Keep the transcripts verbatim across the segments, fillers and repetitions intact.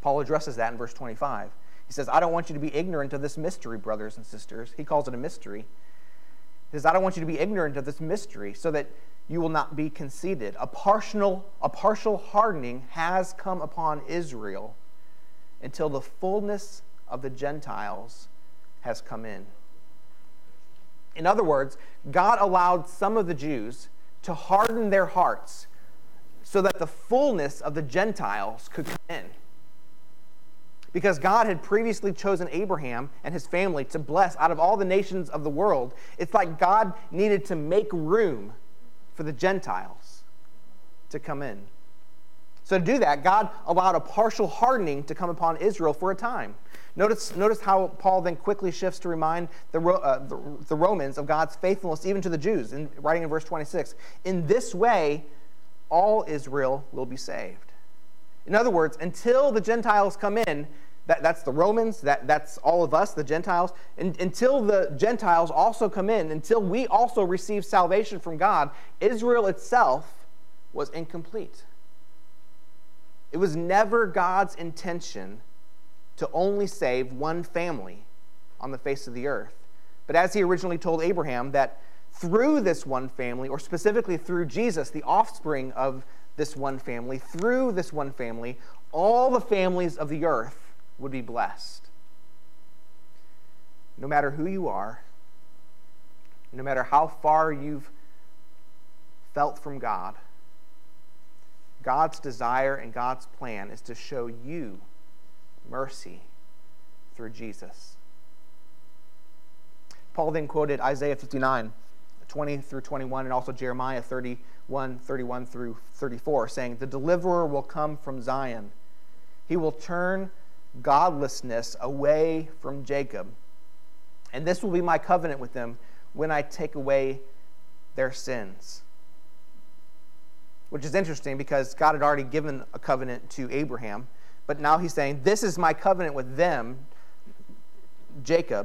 Paul addresses that in verse twenty-five. He says, I don't want you to be ignorant of this mystery, brothers and sisters. He calls it a mystery. He says, I don't want you to be ignorant of this mystery so that you will not be conceited. A partial, a partial hardening has come upon Israel until the fullness of the Gentiles has come in. In other words, God allowed some of the Jews to harden their hearts so that the fullness of the Gentiles could come in. Because God had previously chosen Abraham and his family to bless out of all the nations of the world, it's like God needed to make room for the Gentiles to come in. So to do that, God allowed a partial hardening to come upon Israel for a time. Notice, notice how Paul then quickly shifts to remind the, uh, the, the Romans of God's faithfulness even to the Jews, in, writing in verse twenty-six. In this way, all Israel will be saved. In other words, until the Gentiles come in, that, that's the Romans, that, that's all of us, the Gentiles, and, until the Gentiles also come in, until we also receive salvation from God, Israel itself was incomplete. It was never God's intention to only save one family on the face of the earth. But as he originally told Abraham, that through this one family, or specifically through Jesus, the offspring of this one family, through this one family, all the families of the earth would be blessed. No matter who you are, no matter how far you've felt from God, God's desire and God's plan is to show you mercy through Jesus. Paul then quoted Isaiah fifty-nine, twenty through twenty-one, and also Jeremiah thirty-one, thirty-one through thirty-four, saying, the deliverer will come from Zion. He will turn godlessness away from Jacob. And this will be my covenant with them when I take away their sins. Which is interesting because God had already given a covenant to Abraham. But now he's saying, this is my covenant with them, Jacob,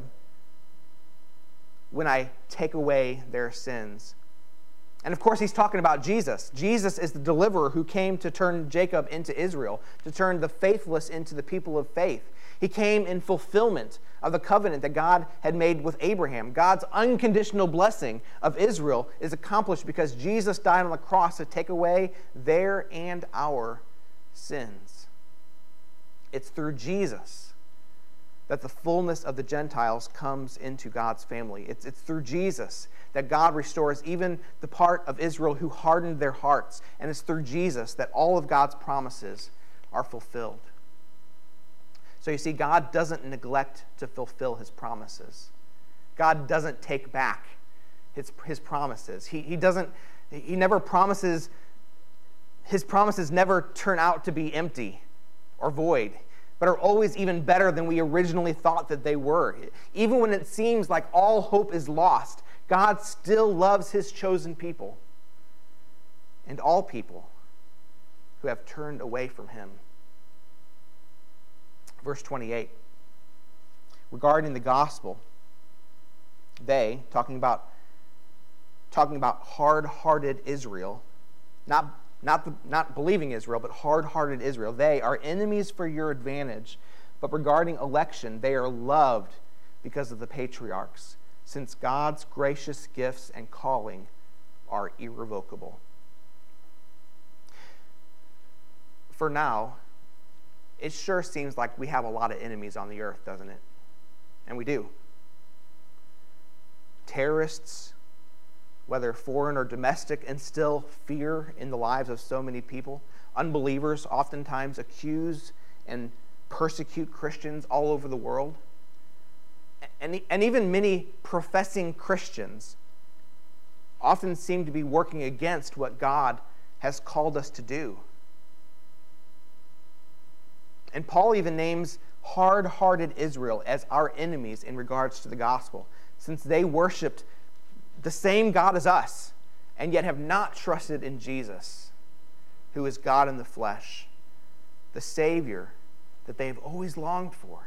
when I take away their sins. And of course, he's talking about Jesus. Jesus is the deliverer who came to turn Jacob into Israel, to turn the faithless into the people of faith. He came in fulfillment of the covenant that God had made with Abraham. God's unconditional blessing of Israel is accomplished because Jesus died on the cross to take away their and our sins. It's through Jesus that the fullness of the Gentiles comes into God's family. It's, it's through Jesus that God restores even the part of Israel who hardened their hearts. And it's through Jesus that all of God's promises are fulfilled. So you see, God doesn't neglect to fulfill his promises. God doesn't take back his, his promises. He, he doesn't, he never promises, his promises never turn out to be empty or void, but are always even better than we originally thought that they were. Even when it seems like all hope is lost, God still loves his chosen people and all people who have turned away from him. Verse twenty-eight, regarding the gospel, they, talking about, talking about hard-hearted Israel, not Not, the, not believing Israel, but hard-hearted Israel. They are enemies for your advantage. But regarding election, they are loved because of the patriarchs, since God's gracious gifts and calling are irrevocable. For now, it sure seems like we have a lot of enemies on the earth, doesn't it? And we do. Terrorists, whether foreign or domestic, instill fear in the lives of so many people. Unbelievers oftentimes accuse and persecute Christians all over the world. And, and even many professing Christians often seem to be working against what God has called us to do. And Paul even names hard-hearted Israel as our enemies in regards to the gospel, since they worshipped the same God as us, and yet have not trusted in Jesus, who is God in the flesh, the Savior that they have always longed for.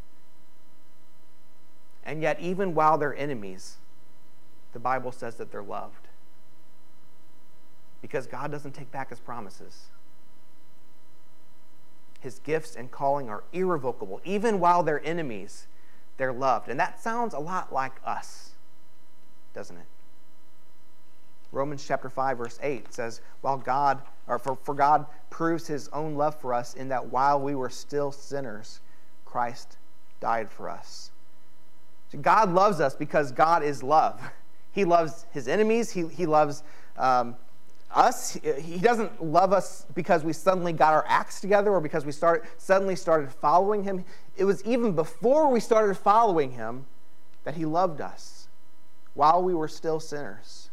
And yet, even while they're enemies, the Bible says that they're loved. Because God doesn't take back his promises. His gifts and calling are irrevocable. Even while they're enemies, they're loved. And that sounds a lot like us, doesn't it? Romans chapter five, verse eight says, while God, or for, for God proves his own love for us in that while we were still sinners, Christ died for us. So God loves us because God is love. He loves his enemies. He, he loves um, us. He doesn't love us because we suddenly got our acts together or because we started, suddenly started following him. It was even before we started following him that he loved us while we were still sinners.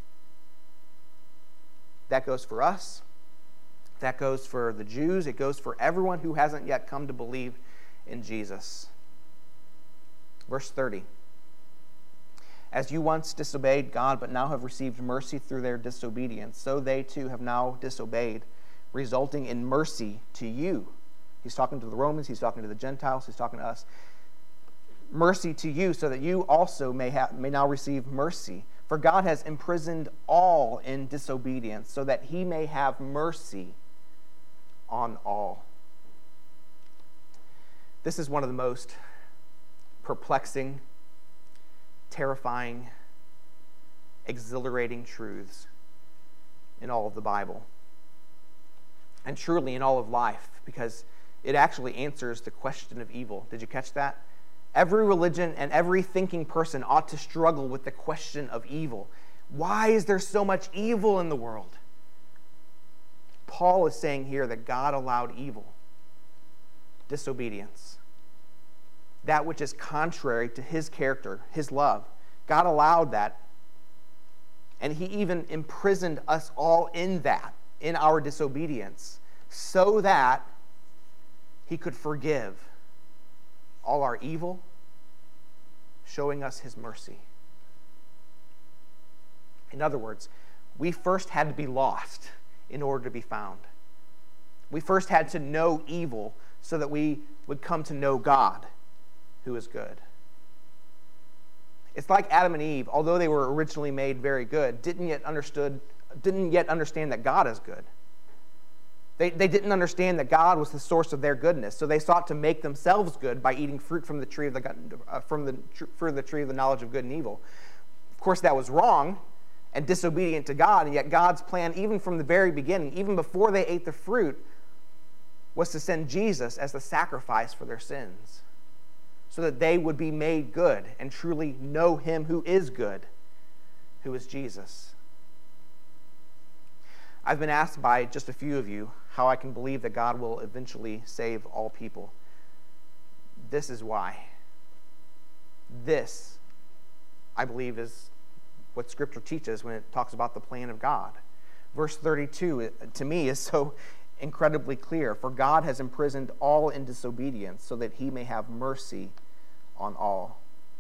That goes for us. That goes for the Jews. It goes for everyone who hasn't yet come to believe in Jesus. Verse thirty. As you once disobeyed God, but now have received mercy through their disobedience, so they too have now disobeyed, resulting in mercy to you. He's talking to the Romans, he's talking to the Gentiles, he's talking to us. Mercy to you, so that you also may have may now receive mercy. For God has imprisoned all in disobedience, so that he may have mercy on all. This is one of the most perplexing, terrifying, exhilarating truths in all of the Bible. And truly in all of life, because it actually answers the question of evil. Did you catch that? Every religion and every thinking person ought to struggle with the question of evil. Why is there so much evil in the world? Paul is saying here that God allowed evil, disobedience, that which is contrary to his character, his love. God allowed that, and he even imprisoned us all in that, in our disobedience, so that he could forgive all our evil, showing us his mercy. In other words, we first had to be lost in order to be found. We first had to know evil so that we would come to know God, who is good. It's like Adam and Eve, although they were originally made very good, didn't yet understood, didn't yet understand that God is good. They, they didn't understand that God was the source of their goodness, so they sought to make themselves good by eating fruit from the tree of the uh, from the fruit of the tree of the knowledge of good and evil. Of course, that was wrong and disobedient to God, and yet God's plan, even from the very beginning, even before they ate the fruit, was to send Jesus as the sacrifice for their sins, so that they would be made good and truly know him who is good, who is Jesus. I've been asked by just a few of you how I can believe that God will eventually save all people. This is why. This, I believe, is what Scripture teaches when it talks about the plan of God. Verse thirty-two, to me, is so incredibly clear. For God has imprisoned all in disobedience, so that he may have mercy on all.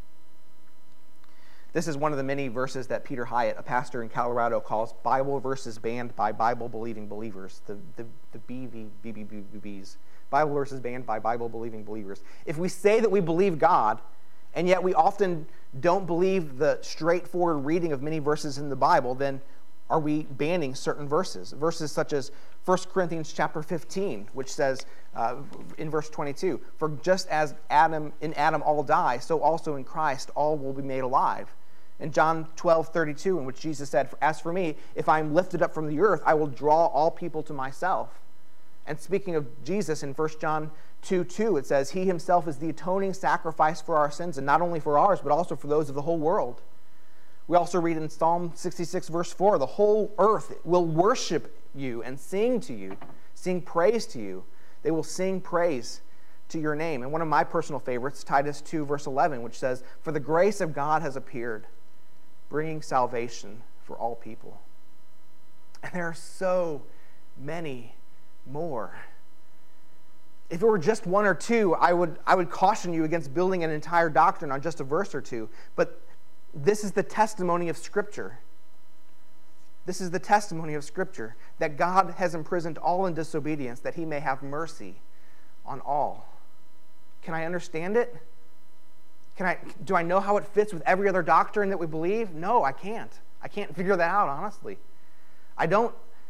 This is one of the many verses that Peter Hyatt, a pastor in Colorado, calls Bible verses banned by Bible-believing believers, the, the, the B V B B B Bs. Bible verses banned by Bible-believing believers. If we say that we believe God, and yet we often don't believe the straightforward reading of many verses in the Bible, then are we banning certain verses? Verses such as First Corinthians chapter fifteen, which says uh, in verse twenty-two, for just as Adam in Adam all die, so also in Christ all will be made alive. In John twelve thirty-two, in which Jesus said, as for me, if I am lifted up from the earth, I will draw all people to myself. And speaking of Jesus, in First John two two, it says, he himself is the atoning sacrifice for our sins, and not only for ours, but also for those of the whole world. We also read in Psalm sixty-six, verse four, the whole earth will worship you and sing to you, sing praise to you. They will sing praise to your name. And one of my personal favorites, Titus two, verse eleven, which says, for the grace of God has appeared, bringing salvation for all people. And there are so many more. If it were just one or two, I would I would caution you against building an entire doctrine on just a verse or two. But this is the testimony of Scripture. This is the testimony of Scripture, that God has imprisoned all in disobedience, that he may have mercy on all. Can I understand it? Can I, do I know how it fits with every other doctrine that we believe? No, I can't. I can't figure that out, honestly. I don't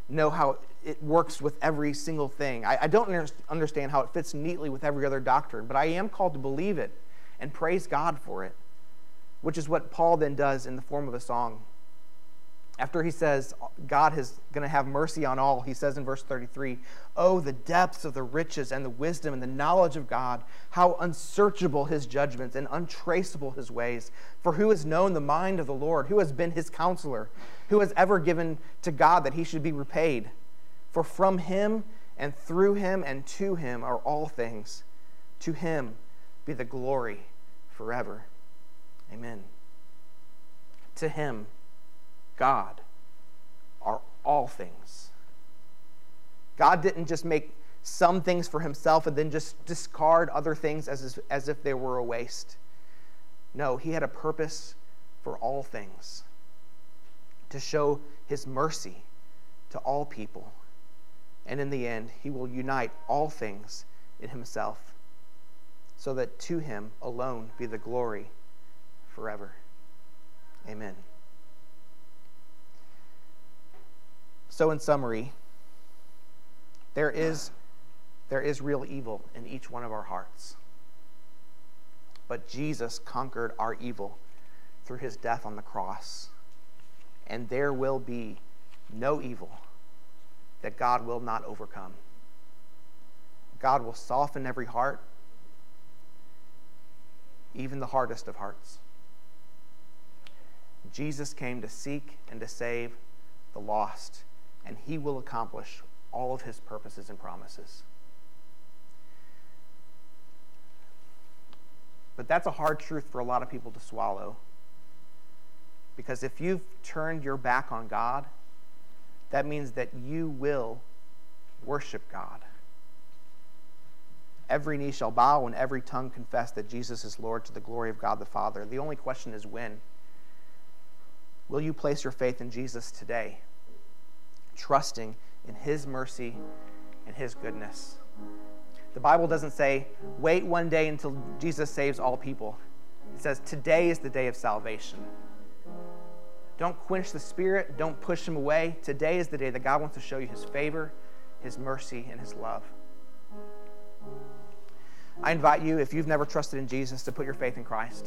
know how it works with every single thing. I, I don't understand how it fits neatly with every other doctrine, but I am called to believe it and praise God for it, which is what Paul then does in the form of a song. After he says God is going to have mercy on all, he says in verse thirty-three, "Oh, the depths of the riches and the wisdom and the knowledge of God, how unsearchable his judgments and untraceable his ways. For who has known the mind of the Lord? Who has been his counselor? Who has ever given to God that he should be repaid? For from him and through him and to him are all things. To him be the glory forever. Amen." To him, God, are all things. God didn't just make some things for himself and then just discard other things as, as if they were a waste. No, he had a purpose for all things, to show his mercy to all people. And in the end, he will unite all things in himself, so that to him alone be the glory forever. Amen. So in summary, there is, there is real evil in each one of our hearts. But Jesus conquered our evil through his death on the cross. And there will be no evil that God will not overcome. God will soften every heart, even the hardest of hearts. Jesus came to seek and to save the lost, and he will accomplish all of his purposes and promises. But that's a hard truth for a lot of people to swallow. Because if you've turned your back on God, that means that you will worship God. Every knee shall bow and every tongue confess that Jesus is Lord, to the glory of God the Father. The only question is when. Will you place your faith in Jesus today, trusting in his mercy and his goodness? The Bible doesn't say, wait one day until Jesus saves all people. It says, today is the day of salvation. Don't quench the Spirit. Don't push him away. Today is the day that God wants to show you his favor, his mercy, and his love. I invite you, if you've never trusted in Jesus, to put your faith in Christ.